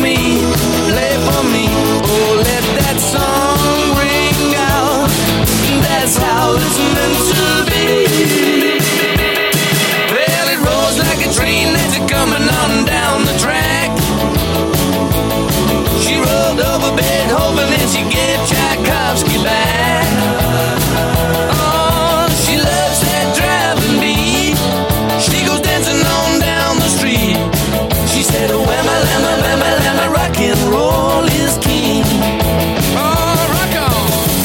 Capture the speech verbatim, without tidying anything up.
me, play for me. Oh, let that song ring out. That's how it's meant to be. Well, it rolls like a train that's coming on down the track. She rolled over bed hoping that she'd get child.